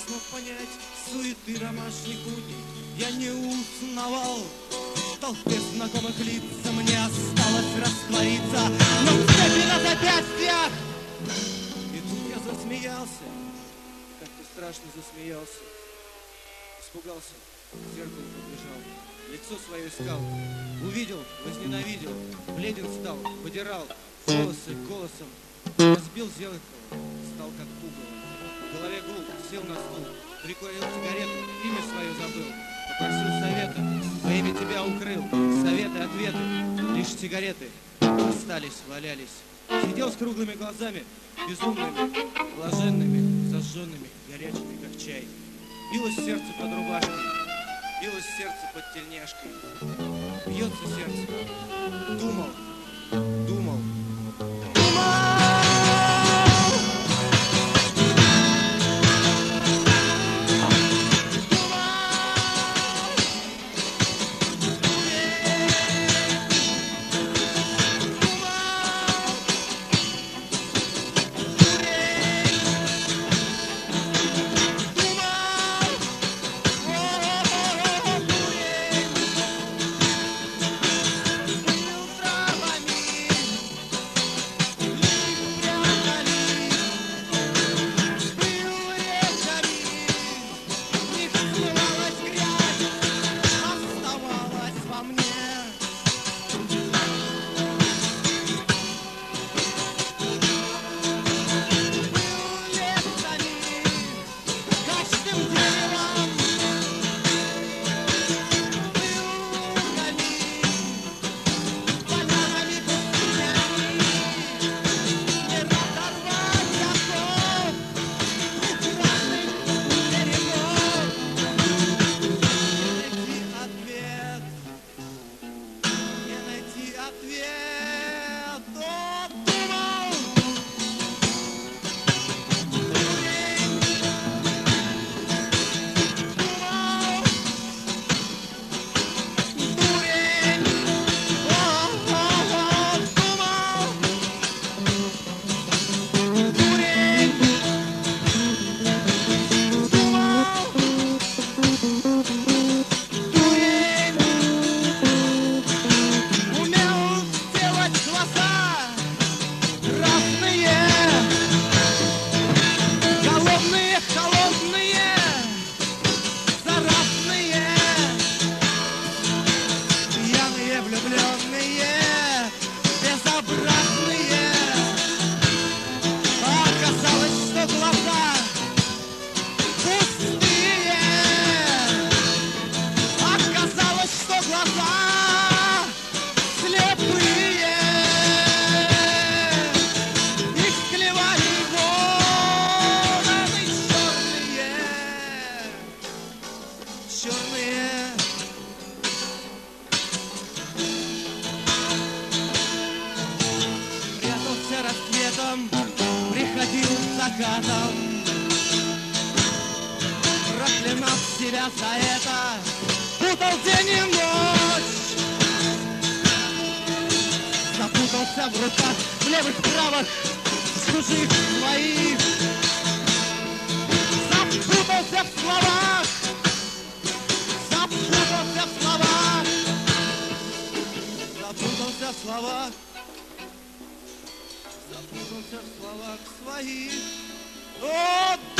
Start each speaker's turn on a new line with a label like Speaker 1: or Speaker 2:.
Speaker 1: смог понять суеты домашних будней. Я не узнавал в толпе знакомых лиц, мне осталось раствориться, но цепи на запястьях. И тут я засмеялся, как-то страшно засмеялся. Испугался, к зеркалу побежал, лицо свое искал. Увидел, возненавидел, бледен стал, подирал волосы голосом. Разбил зеркало, стал как пугало. В голове гул, сел на стул, прикурил сигарету, имя свое забыл. Попросил совета, во имя тебя укрыл. Советы, ответы, лишь сигареты остались, валялись. Сидел с круглыми глазами, безумными, блаженными, зажженными, горячими, как чай. Билось сердце под рубашкой, билось сердце под тельняшкой. Бьется сердце. Думал, думал. Приходил закатом, проклинал себя за это, путал день и ночь, запутался в руках, в левых правах, в чужих своих, запутался в словах, запутался в словах, запутался в словах. Запутался в словах своих. О,